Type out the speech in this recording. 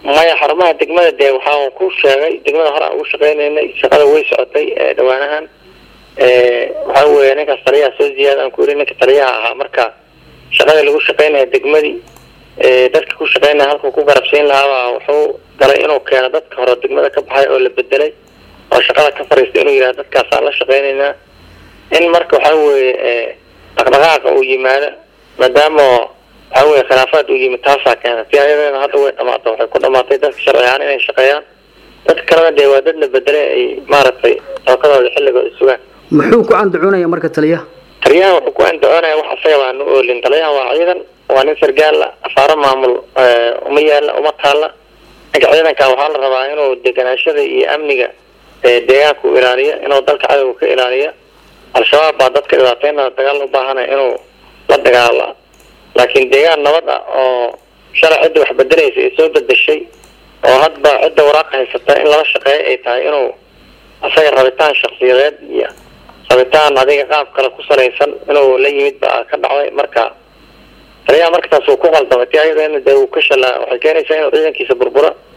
ما يحرمها دقمة ده وحاول كل شيء دقمة هراء وشقين شغال ويسعتي دوانها وهو إنك الطريقة سوزية أنا كوري إنك الطريقة مركا شغال اللي وشقين دقمة دي dadka ku shaqeynaa halka ku garabsiin lahaa wuxuu galay inuu keeno dadka hore degmada ka baxay oo la bedelay oo shaqada ka fariistay inuu yiraahdo dadkaas aan la shaqeynayna in marka waxa weeye dhaqdhaqaaqa uu yimaado maadaama waxa weeye khilaafaad uu yimid taasa keena fiyadeena hadda way dhamaatay waxay ku dhamaatay dadka sharciyaan inay shaqeeyaan dadka kalena dee waa dad la bedelay ay maaragtay shaqadooda xilliga isugaan muxuu ku andacoonaya marka taliyaha wuxuu ku andacoonaya waxa sayabaan oo lin taliyaha waa ciidan وأنا سرجال أفار معمول أمية أمة الله أجعلنا كوحال ربعين ودكنا شذي أمنية دياكو إيرانية إنه ضلك عدو كإيرانية الشباب بعضات كذاتين تقالوا بهنا إنه لا تقال لكن ديان نوضع شرع عدو حبدري في سود الشيء وهذا عدو وراقه ستين لا شقي إنه أصير ربطان شخصيات ربطان هذه قاب كلا كسر إنسان إنه لا يمد بقى كدعوة مركا. ريا مركز سوق قلت ما تيجي لأن ده وكشلا وحكينا شيء ريا كيس بربرة